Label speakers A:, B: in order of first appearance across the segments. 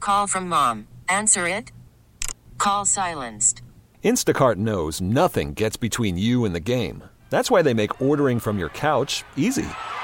A: Call from mom. Answer it. Call silenced.
B: Instacart knows nothing gets between you and the game. That's why they make ordering from your couch easy.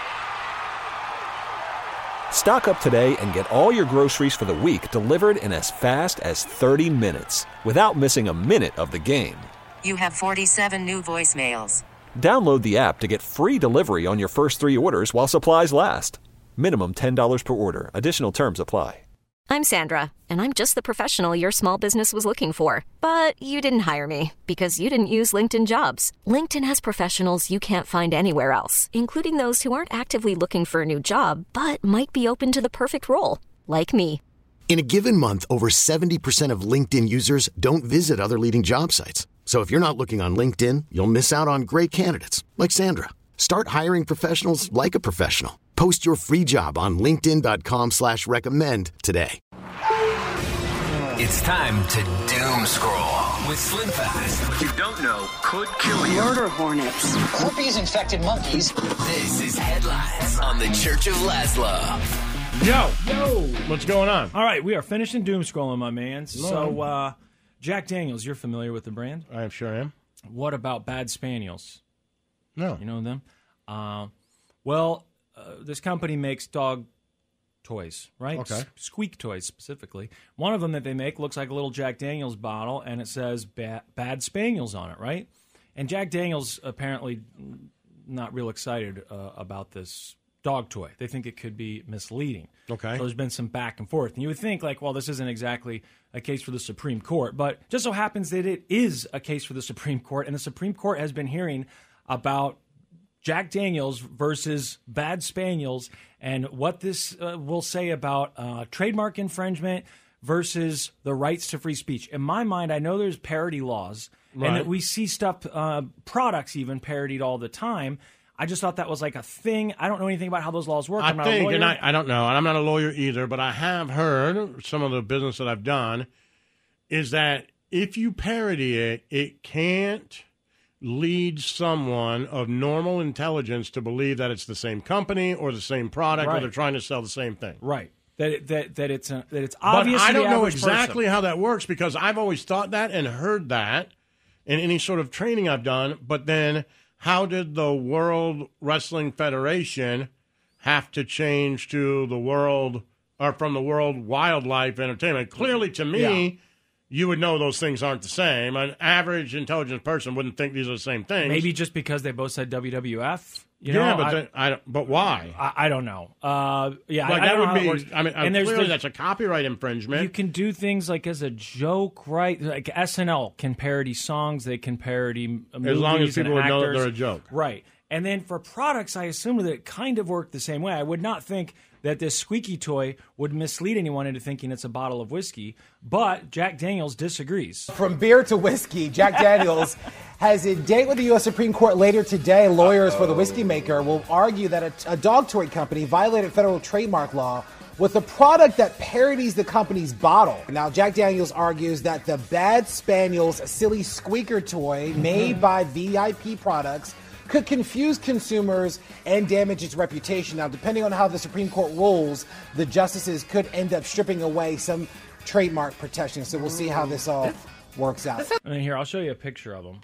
B: Stock up today and get all your groceries for the week delivered in as fast as 30 minutes without missing a minute of the game.
A: You have 47 new voicemails.
B: Download the app to get free delivery on your first 3 orders while supplies last. Minimum $10 per order. Additional terms apply.
C: I'm Sandra, and I'm just the professional your small business was looking for. But you didn't hire me because you didn't use LinkedIn Jobs. LinkedIn has professionals you can't find anywhere else, including those who aren't actively looking for a new job, but might be open to the perfect role, like me.
D: In a given month, over 70% of LinkedIn users don't visit other leading job sites. So if you're not looking on LinkedIn, you'll miss out on great candidates like Sandra. Start hiring professionals like a professional. Post your free job on linkedin.com/recommend today.
E: It's time to doom scroll with Slim Fast.
F: What you don't know could kill you.
G: Murder hornets.
H: Herpes-infected monkeys.
E: This is Headlines on the Church of Laszlo.
I: Yo! What's going on? All right, we are finishing doom scrolling, my man. So, Jack Daniels, you're familiar with the brand?
J: I sure am.
I: What about Bad Spaniels?
J: No.
I: You know them? This company makes dog toys, right?
J: Okay.
I: Squeak toys, specifically. One of them that they make looks like a little Jack Daniels bottle, and it says Bad Spaniels on it, right? And Jack Daniels apparently not real excited about this dog toy. They think it could be misleading.
J: Okay.
I: So there's been some back and forth. And you would think, like, well, this isn't exactly a case for the Supreme Court. But just so happens that it is a case for the Supreme Court, and the Supreme Court has been hearing about Jack Daniels versus Bad Spaniels and what this will say about trademark infringement versus the rights to free speech. In my mind, I know there's parody laws,
J: right,
I: and that we see stuff, products even parodied all the time. I just thought that was like a thing. I don't know anything about how those laws work.
J: I don't know, and I'm not a lawyer either, but I have heard some of the business that I've done is that if you parody it, it can't lead someone of normal intelligence to believe that it's the same company or the same product,
I: right,
J: or they're trying to sell the same thing.
I: Right. That it's obvious.
J: But I don't know
I: exactly
J: exactly how that works because I've always thought that and heard that in any sort of training I've done. But then how did the World Wrestling Federation have to change to the World or from the World Wildlife Entertainment? Clearly, to me, you would know those things aren't the same. An average intelligent person wouldn't think these are the same things.
I: Maybe just because they both said WWF.
J: But why?
I: I don't know.
J: That would be. I mean, and clearly that's a copyright infringement.
I: You can do things like as a joke, right? Like SNL can parody songs. They can parody movies
J: as long as people would know that they're a joke,
I: right? And then for products, I assume that it kind of worked the same way. I would not think that this squeaky toy would mislead anyone into thinking it's a bottle of whiskey, but Jack Daniels disagrees.
K: From beer to whiskey, Jack Daniels has a date with the U.S. Supreme Court later today. Lawyers for the whiskey maker will argue that a dog toy company violated federal trademark law with a product that parodies the company's bottle. Now, Jack Daniels argues that the Bad Spaniels silly squeaker toy made by VIP Products could confuse consumers and damage its reputation. Now, depending on how the Supreme Court rules, the justices could end up stripping away some trademark protection. So we'll see how this all works out.
I: And here, I'll show you a picture of them.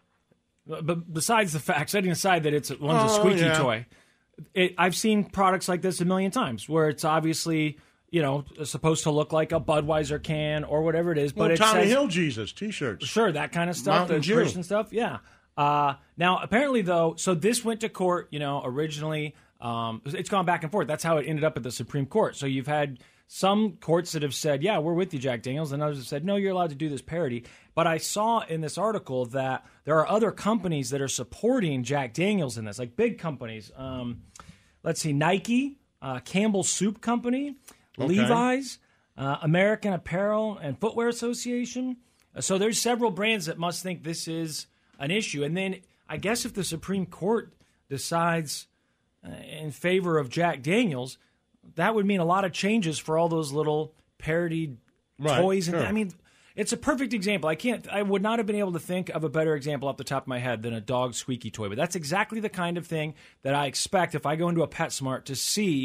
I: But besides the fact, setting aside that one's a squeaky toy, I've seen products like this a million times where it's obviously, supposed to look like a Budweiser can or whatever it is. But it
J: Tommy
I: says,
J: Hill Jesus T-shirts.
I: Sure, that kind of stuff.
J: Mountain
I: the
J: Dew.
I: Christian stuff, yeah. Now, apparently, though, so this went to court, originally. It's gone back and forth. That's how it ended up at the Supreme Court. So you've had some courts that have said, yeah, we're with you, Jack Daniels, and others have said, no, you're allowed to do this parody. But I saw in this article that there are other companies that are supporting Jack Daniels in this, like big companies. Let's see, Nike, Campbell Soup Company, Levi's, American Apparel and Footwear Association. So there's several brands that must think this is an issue. And then I guess if the Supreme Court decides in favor of Jack Daniels, that would mean a lot of changes for all those little parodied toys.
J: Sure.
I: And I mean, it's a perfect example. I would not have been able to think of a better example off the top of my head than a dog squeaky toy. But that's exactly the kind of thing that I expect if I go into a PetSmart to see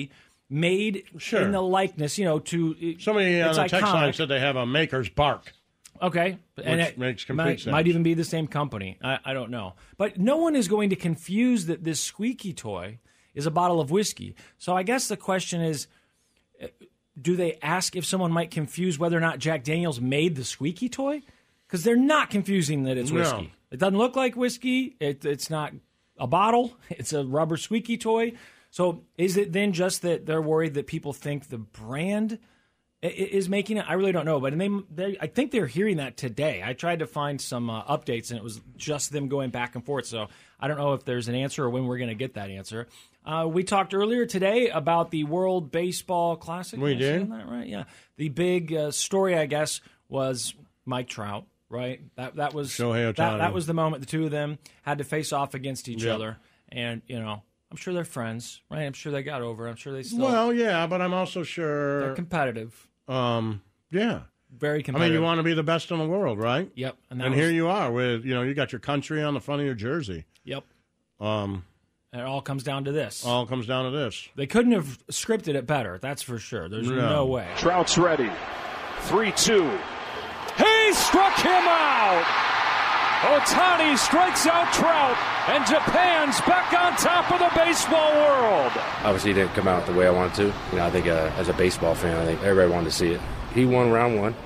I: made in the likeness, to
J: somebody on
I: it's
J: the text
I: iconic.
J: line said they have a Maker's Bark.
I: Okay, and
J: Which
I: it
J: makes complete sense.
I: might even be the same company. I don't know, but no one is going to confuse that this squeaky toy is a bottle of whiskey. So I guess the question is, do they ask if someone might confuse whether or not Jack Daniels made the squeaky toy? Because they're not confusing that it's whiskey.
J: No.
I: It doesn't look like whiskey. It's not a bottle. It's a rubber squeaky toy. So is it then just that they're worried that people think the brand is making it? I really don't know. But I think they're hearing that today. I tried to find some updates, and it was just them going back and forth. So I don't know if there's an answer or when we're going to get that answer. We talked earlier today about the World Baseball Classic.
J: We did?
I: Isn't that right? Yeah. The big story, I guess, was Mike Trout, right? That was
J: Shohei Ohtani.
I: that was the moment the two of them had to face off against each other. And, I'm sure they're friends, right? I'm sure they got over it. I'm sure they still...
J: Well, yeah, but I'm also sure...
I: They're competitive.
J: Yeah.
I: Very competitive.
J: I mean, you want to be the best in the world, right?
I: Yep.
J: And here you are with, you got your country on the front of your jersey.
I: Yep. And it all comes down to this.
J: All comes down to this.
I: They couldn't have scripted it better, that's for sure. There's no way.
G: Trout's ready. 3-2. He struck him out! Ohtani strikes out Trout, and Japan's back on top of the baseball world.
L: Obviously, he didn't come out the way I wanted to. I think as a baseball fan, I think everybody wanted to see it. He won round one.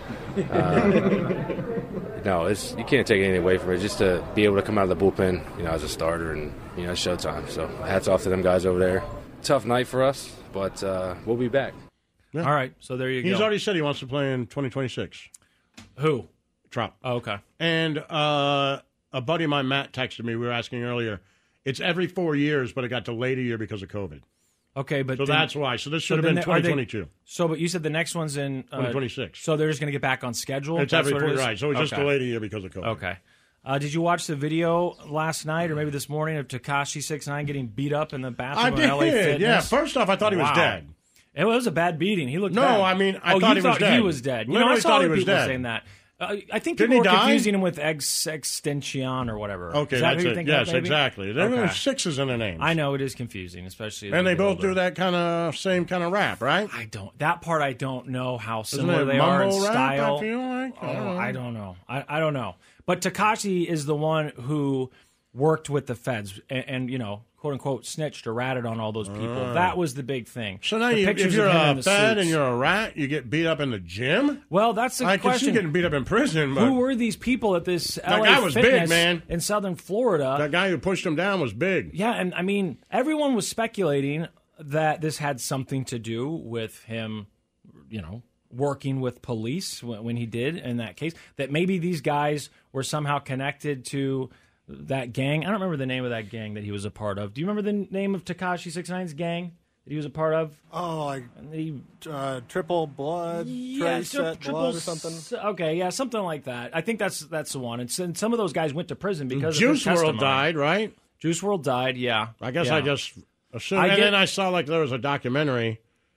L: No, you can't take anything away from it. Just to be able to come out of the bullpen, as a starter, and it's showtime. So hats off to them guys over there. Tough night for us, but we'll be back.
J: Yeah.
I: All right, so there you go.
J: He's already said he wants to play in 2026.
I: Who?
J: Trout.
I: Oh, okay.
J: And a buddy of mine, Matt, texted me. We were asking earlier. It's every 4 years, but it got delayed a year because of COVID.
I: Okay, but
J: so that's why. So this should have been 2022.
I: But you said the next one's in
J: 2026.
I: So they're just going to get back on schedule.
J: It's every 4 years, right? So it was just delayed a year because of COVID.
I: Okay. Did you watch the video last night or maybe this morning of Tekashi 6ix9ine getting beat up in the bathroom
J: I
I: of LA Fitness?
J: Yeah. First off, I thought he was dead.
I: It was a bad beating. He looked bad.
J: No, I mean, I thought he was dead.
I: He was dead.
J: I
I: saw
J: thought he
I: other
J: was
I: people
J: dead.
I: saying that. I think
J: Didn't
I: people
J: he
I: were
J: die?
I: confusing him with Extension or whatever.
J: Okay,
I: is that
J: that's
I: who you
J: it.
I: think
J: Yes,
I: of, maybe?
J: exactly. There were sixes in the names.
I: I know it is confusing, especially.
J: And they both do that same kind of rap, right?
I: That part I don't know how
J: Isn't
I: similar
J: it
I: they are in
J: mumble rap,
I: style.
J: I feel like?
I: I don't know. I don't know. But Tekashi is the one who worked with the feds and quote unquote snitched or ratted on all those people. That was the big thing.
J: So now
I: The
J: if
I: pictures
J: you're
I: of him in
J: a
I: the
J: fed
I: suits.
J: and you're a rat, you get beat up in the gym?
I: Well, that's the
J: I can
I: question.
J: see getting beat up in prison, but
I: Who were these people at this
J: that
I: LA
J: guy was
I: Fitness
J: big, man.
I: in Southern Florida?
J: That guy who pushed him down was big.
I: Yeah, and I mean, everyone was speculating that this had something to do with him, working with police when he did in that case, that maybe these guys were somehow connected to that gang. I don't remember the name of that gang that he was a part of. Do you remember the name of Tekashi 6ix9ine's gang that he was a part of?
M: Oh, like Triple Blood, Set Blood or something?
I: Okay, yeah, something like that. I think that's the one. And some of those guys went to prison because
J: Juice
I: of his
J: WRLD
I: testimony.
J: died, right?
I: Juice WRLD died, yeah.
J: I guess
I: yeah.
J: I just assumed. Then I saw there was a documentary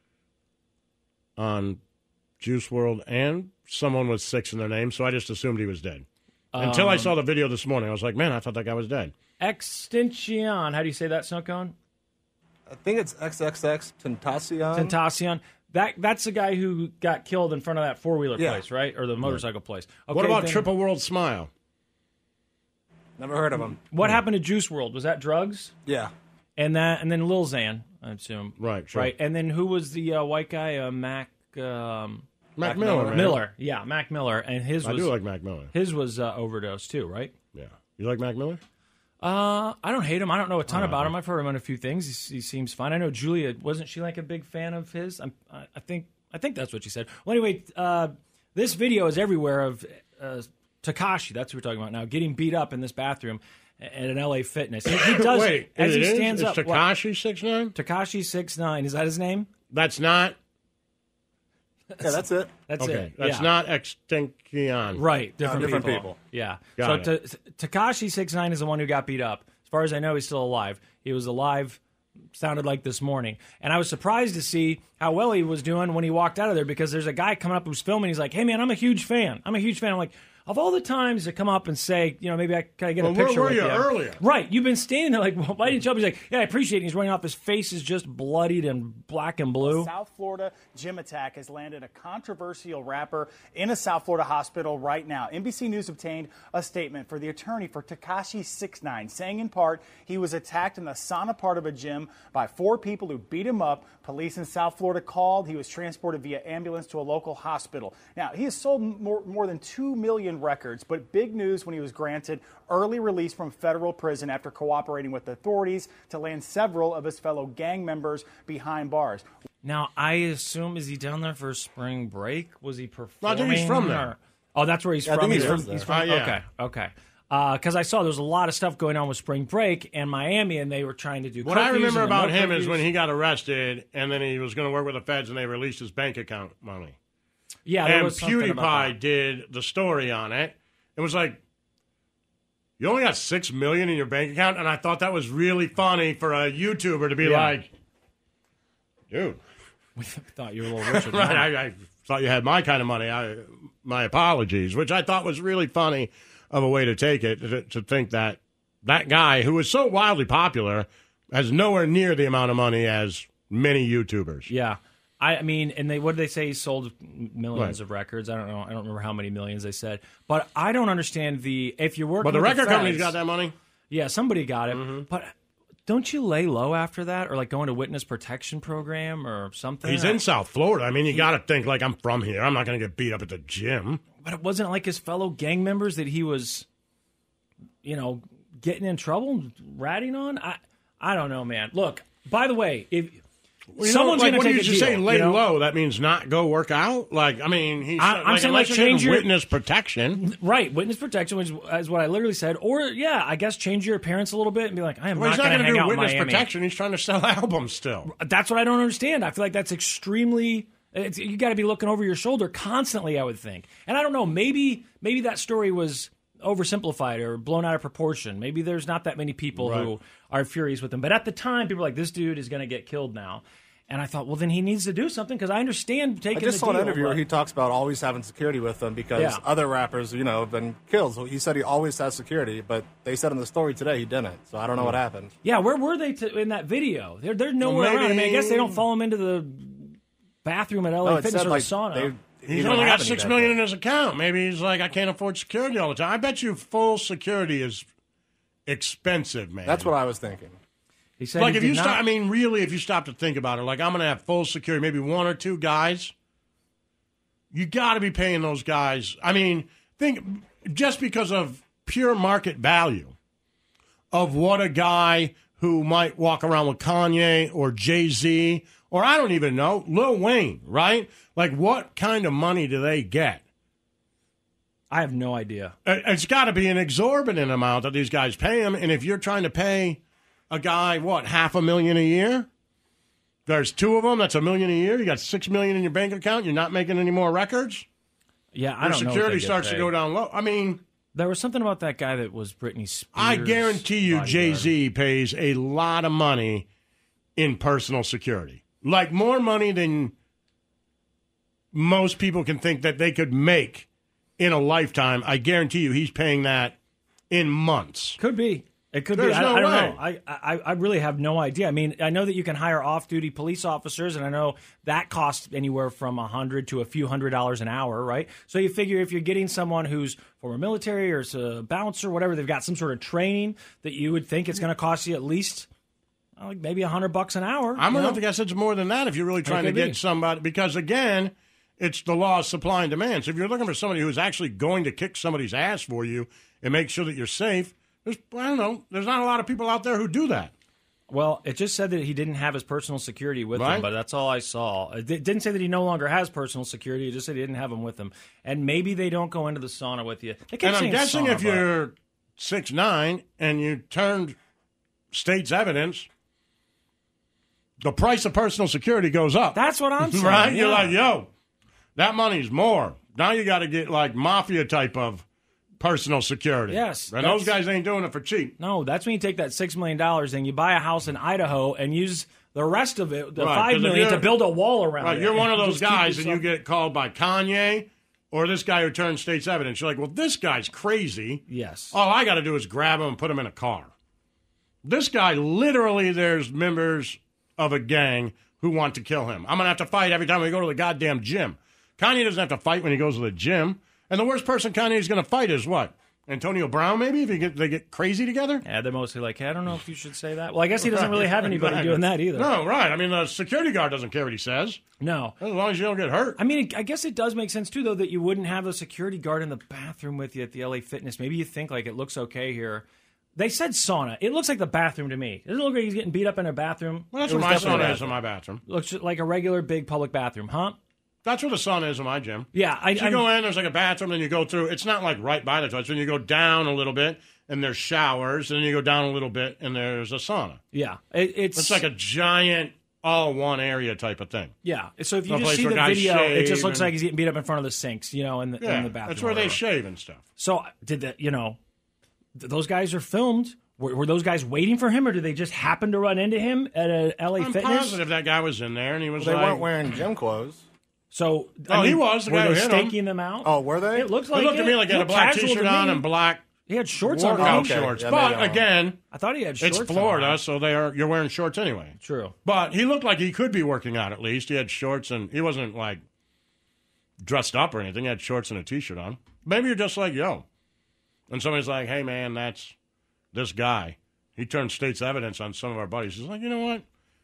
J: on Juice WRLD and someone with 6 in their name, so I just assumed he was dead. Until I saw the video this morning. I was like, man, I thought that guy was dead.
I: Extension. How do you say that, Snow Cone?
M: I think it's XXX Tentacion.
I: Tentacion. That's the guy who got killed in front of that four-wheeler place, right? Or the motorcycle place. Okay,
J: what about Triple World Smile?
M: Never heard of him.
I: What happened to Juice WRLD? Was that drugs?
M: Yeah.
I: And then Lil Xan, I assume.
J: Right, sure.
I: Right. And then who was the white guy? Mac
J: Miller. Man.
I: Miller. Yeah, Mac Miller. And his was...
J: I do like Mac Miller.
I: His was overdose too, right?
J: Yeah. You like Mac Miller?
I: I don't hate him. I don't know a ton about him. I've heard him on a few things. He seems fine. I know Julia, wasn't she like a big fan of his? I think that's what she said. Well, anyway, this video is everywhere of Tekashi. That's what we're talking about now. Getting beat up in this bathroom at an LA Fitness. He does.
J: Wait,
I: as he
J: is?
I: stands
J: It's
I: up.
J: Tekashi 6ix9ine?
I: Tekashi 6ix9ine. Is that his name?
J: That's not.
M: Yeah, that's it.
I: That's
J: okay.
I: it.
J: That's
I: yeah.
J: not Extinction.
I: Right.
M: Different people.
I: Yeah.
J: Got
I: so Tekashi 6ix9ine is the one who got beat up. As far as I know, he's still alive. He was alive, sounded like this morning. And I was surprised to see how well he was doing when he walked out of there because there's a guy coming up who's filming. He's like, hey, man, I'm a huge fan. I'm like, of all the times to come up and say, maybe can I get a
J: where
I: picture
J: were
I: with
J: you earlier?
I: Right. You've been standing there like, well, why didn't you help? He's like, yeah, I appreciate it. He's running off. His face is just bloodied and black and blue.
N: A South Florida gym attack has landed a controversial rapper in a South Florida hospital right now. NBC News obtained a statement for the attorney for Tekashi 6ix9ine, saying in part he was attacked in the sauna part of a gym by 4 people who beat him up. Police in South Florida called. He was transported via ambulance to a local hospital. Now, he has sold more than 2 million records, but big news when he was granted early release from federal prison after cooperating with authorities to land several of his fellow gang members behind bars.
I: Now, I assume, is he down there for spring break? Was he performing?
J: I think he's from there.
I: Oh, that's where he's from.
M: I think he's from
J: yeah.
I: Okay. Because I saw there was a lot of stuff going on with spring break in Miami, and they were trying to do.
J: What I remember about him is when he got arrested, and then he was going to work with the feds, and they released his bank account money.
I: Yeah, there
J: and
I: was something about
J: PewDiePie
I: that.
J: did the story on it. It was like, you only got $6 million in your bank account, and I thought that was really funny for a YouTuber to be like, dude.
I: We thought you were a little richer.
J: Right, I thought you had my kind of money. My apologies, which I thought was really funny of a way to take it, to think that that guy who was so wildly popular has nowhere near the amount of money as many YouTubers.
I: Yeah. I mean, and what did they say? He sold millions of records. I don't know. I don't remember how many millions they said. But I don't understand if you're working
J: But the
I: with
J: record
I: the
J: company's
I: feds,
J: got that money?
I: Yeah, somebody got it.
J: Mm-hmm.
I: But don't you lay low after that, or like go into witness protection program or something?
J: He's in South Florida. I mean, you got to think like, I'm from here. I'm not going to get beat up at the gym.
I: But it wasn't like his fellow gang members that he was, getting in trouble, ratting on. I don't know, man. Look, by the way, if someone's going to take a deal,
J: say lay low, that means not go work out. Like, I mean, he's
I: I'm saying like change your
J: witness protection.
I: Right, witness protection, which is what I literally said. Or I guess change your appearance a little bit and be like, I am not going to hang out in Miami.
J: He's not going to do witness protection. He's trying to sell albums still.
I: That's what I don't understand. I feel like that's extremely. You got to be looking over your shoulder constantly, I would think. And I don't know. Maybe that story was oversimplified or blown out of proportion. Maybe there's not that many people who are furious with him. But at the time, people were like, this dude is going to get killed now. And I thought, well, then he needs to do something because I understand taking the deal.
M: I just saw an interview where he talks about always having security with him because other rappers, have been killed. So he said he always has security, but they said in the story today he didn't. So I don't know what happened.
I: Yeah, where were they in that video? They're nowhere around. I mean, I guess they don't follow him into the bathroom at LA Fitness or the sauna.
J: He's only got $6 million in his account. Maybe he's like, I can't afford security all the time. I bet you full security is expensive, man.
M: That's what I was thinking.
I: He said,
J: like, if you stop, I mean, really, if you stop to think about it, like, I'm going to have full security, maybe 1 or 2 guys. You got to be paying those guys. I mean, think just because of pure market value of what a guy who might walk around with Kanye or Jay-Z or I don't even know, Lil Wayne, right? Like, what kind of money do they get?
I: I have no idea.
J: It's got to be an exorbitant amount that these guys pay him. And if you're trying to pay a guy, $500,000 a year? There's 2 of them. That's $1 million a year. You got $6 million in your bank account. You're not making any more records.
I: Yeah, I don't know.
J: Security starts to go down low. I mean,
I: there was something about that guy that was Britney Spears.
J: I guarantee you, Jay-Z pays a lot of money in personal security, like more money than most people can think that they could make in a lifetime. I guarantee you, he's paying that in months.
I: Could be. It could
J: There's
I: be.
J: No
I: I don't
J: way.
I: know. I really have no idea. I mean, I know that you can hire off-duty police officers, and I know that costs anywhere from $100 to a few $100s an hour, right? So you figure if you're getting someone who's former military or is a bouncer, whatever, they've got some sort of training that you would think it's going to cost you at least like maybe $100 an hour.
J: I'm going to guess it's more than that if you're really trying to get somebody, because again, it's the law of supply and demand. So if you're looking for somebody who's actually going to kick somebody's ass for you and make sure that you're safe, I don't know. There's not a lot of people out there who do that.
I: Well, it just said that he didn't have his personal security with him, but that's all I saw. It didn't say that he no longer has personal security. It just said he didn't have him with him. And maybe they don't go into the sauna with you.
J: And I'm guessing if you're 6'9" and you turned state's evidence, the price of personal security goes up.
I: That's what I'm saying.
J: Right?
I: Yeah.
J: You're like, yo, that money's more. Now you got to get like mafia type of personal security.
I: Yes.
J: And those guys ain't doing it for cheap.
I: No, that's when you take that $6 million and you buy a house in Idaho and use the rest of it, the
J: Right,
I: $5 million, to build a wall around it.
J: You're one of those
I: Just keep
J: guys and you
I: yourself-
J: get called by Kanye or this guy who turned state's evidence. You're like, well, this guy's crazy.
I: Yes.
J: All I got to do is grab him and put him in a car. This guy, literally, there's members of a gang who want to kill him. I'm going to have to fight every time we go to the goddamn gym. Kanye doesn't have to fight when he goes to the gym. And the worst person Kanye's going to fight is what? Antonio Brown, maybe, if they get crazy together?
I: Yeah, they're mostly like, hey, I don't know if you should say that. Well, I guess he doesn't really have anybody doing that either.
J: No, right. I mean, the security guard doesn't care what he says.
I: No.
J: As long as you don't get hurt.
I: I mean, I guess it does make sense, too, though, that you wouldn't have a security guard in the bathroom with you at the LA Fitness. Maybe you think, like, it looks okay here. They said sauna. It looks like the bathroom to me. It doesn't look like he's getting beat up in a bathroom.
J: Well, that's what my sauna is in my bathroom.
I: Looks like a regular big public bathroom, huh?
J: That's what the sauna is in my gym.
I: Yeah.
J: You go in, there's like a bathroom, then you go through. It's not like right by the toilet. Then you go down a little bit, and there's showers. And then you go down a little bit, and there's a sauna.
I: Yeah.
J: It's like a giant, all one area type of thing.
I: Yeah. So if you just see the video, it just looks like he's getting beat up in front of the sinks, in the bathroom.
J: That's where they shave and stuff.
I: So did that, those guys are filmed. Were those guys waiting for him, or did they just happen to run into him at a LA Fitness?
J: I'm positive that guy was in there, and he was
M: they weren't wearing gym clothes.
I: So,
J: he was. The
I: were
J: guy
I: they
J: who hit
I: staking
J: him.
I: them out?
M: Oh, were they?
I: It looks like
J: it looked to me like he had a black T-shirt on and black.
I: He had shorts on.
J: Workout shorts. Yeah, but again,
I: I thought he had shorts.
J: It's Florida, so you're wearing shorts anyway.
I: True.
J: But he looked like he could be working out at least. He had shorts and he wasn't like dressed up or anything. He had shorts and a T-shirt on. Maybe you're just like, yo. And somebody's like, hey, man, that's this guy. He turned state's evidence on some of our buddies. He's like, you know what?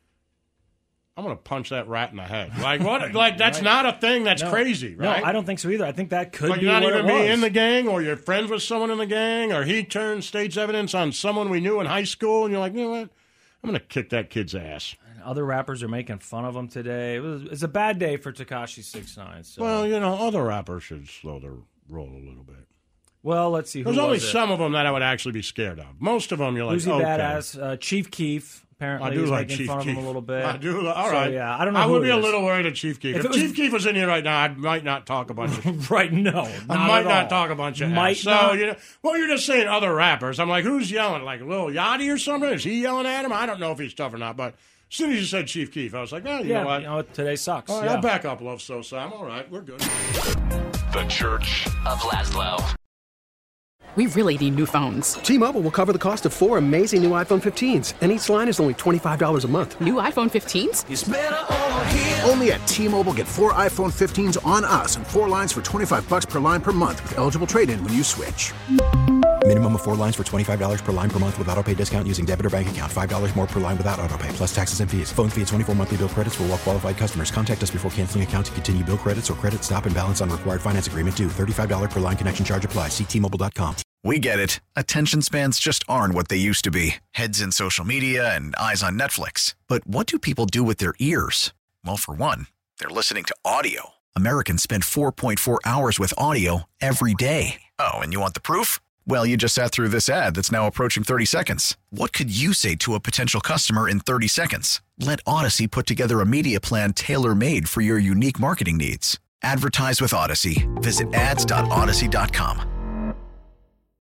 J: I'm going to punch that rat in the head. Like, what? Like, that's not a thing that's crazy, right?
I: No, I don't think so either. I think that could be
J: not
I: what
J: even
I: it was.
J: be in the gang, or you're friends with someone in the gang, or he turned state's evidence on someone we knew in high school, and you're like, you know what? I'm going to kick that kid's ass.
I: And other rappers are making fun of him today. It's a bad day for Tekashi 6ix9ine. So.
J: Well, other rappers should slow their roll a little bit.
I: Well, let's see.
J: There's only some of them that I would actually be scared of. Most of them, you're like,
I: Uzi Badass, Chief Keef. Apparently,
J: I do like
I: making
J: Chief
I: fun
J: Keef.
I: of him a little bit.
J: I do. All right.
I: Yeah, I don't know.
J: I would be
I: a
J: little worried at Chief Keef. If Chief Keef was in here right now, I might not talk a bunch of
I: right. No,
J: I might not talk a bunch of
I: might
J: ass.
I: not.
J: So well, you're just saying other rappers. I'm like, who's yelling? Like Lil Yachty or something? Is he yelling at him? I don't know if he's tough or not. But as soon as you said Chief Keef, I was like, you know what?
I: Today sucks.
J: All right, I'll back up, Love So I'm all right. We're good.
E: The Church of Laszlo.
O: We really need new phones.
P: T-Mobile will cover the cost of 4 amazing new iPhone 15s, and each line is only $25 a month.
O: New iPhone 15s?
Q: It's better over here. Only at T-Mobile, get 4 iPhone 15s on us and 4 lines for $25 per line per month with eligible trade-in when you switch.
R: Minimum of 4 lines for $25 per line per month with autopay discount using debit or bank account. $5 more per line without autopay, plus taxes and fees. Phone fee at 24 monthly bill credits for well-qualified customers. Contact us before canceling account to continue bill credits or credit stop and balance on required finance agreement due. $35 per line connection charge applies. See T-Mobile.com.
S: We get it. Attention spans just aren't what they used to be. Heads in social media and eyes on Netflix. But what do people do with their ears? Well, for one, they're listening to audio. Americans spend 4.4 hours with audio every day. Oh, and you want the proof? Well, you just sat through this ad that's now approaching 30 seconds. What could you say to a potential customer in 30 seconds? Let Odyssey put together a media plan tailor-made for your unique marketing needs. Advertise with Odyssey. Visit ads.odyssey.com.